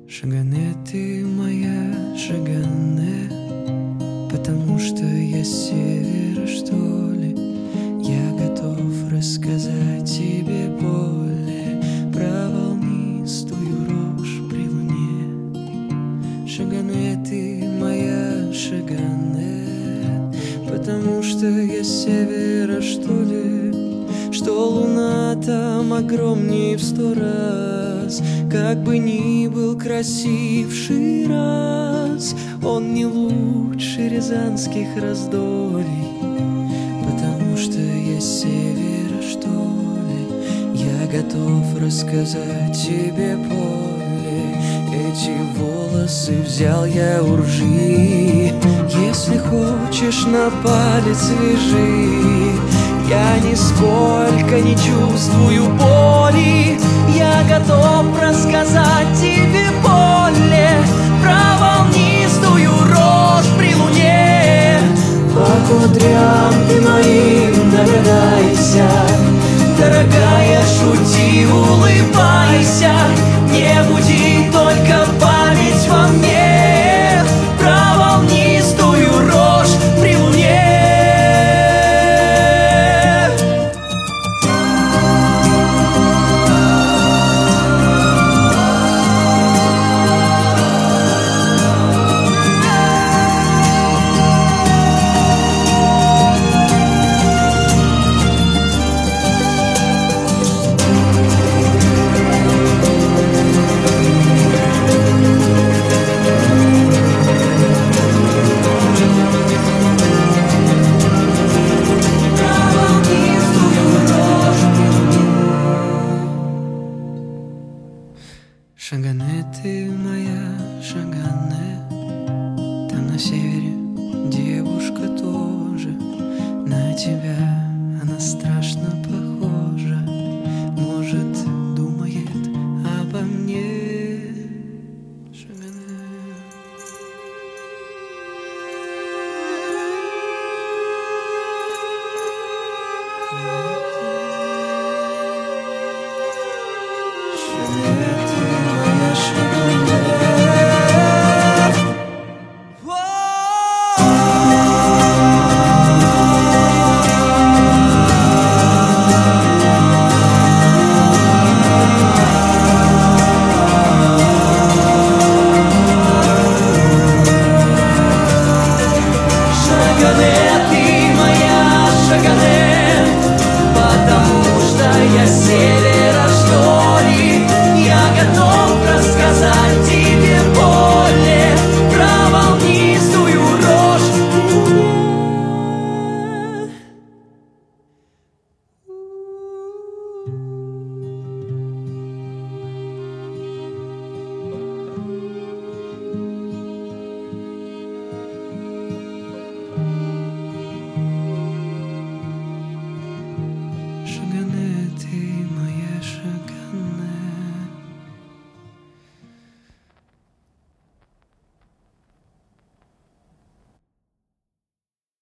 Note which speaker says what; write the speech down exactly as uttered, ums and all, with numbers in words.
Speaker 1: Шагане, ты моя Шагане, потому что я с севера, что ли. Я готов рассказать тебе более про волнистую рожь при луне. Шагане, ты моя Шагане, потому что я с севера, что ли. Что луна там огромнее в сто раз. Как бы ни был красив Шираз, он не лучше рязанских раздолий. Потому что я с севера, что ли. Я готов рассказать тебе поле. Эти волосы взял я у ржи. Если хочешь, на палец вяжи. Я нисколько не чувствую боли. Я готов рассказать тебе более про волнистую рожь при луне. По кудрям ты моим догадайся, дорогая, шути, улыбайся. Не буди только память во мне про волнистую рожь при луне. Шагане, ты моя Шагане, там на севере девушка тоже. На тебя она страшно похожа. Может, думает обо мне.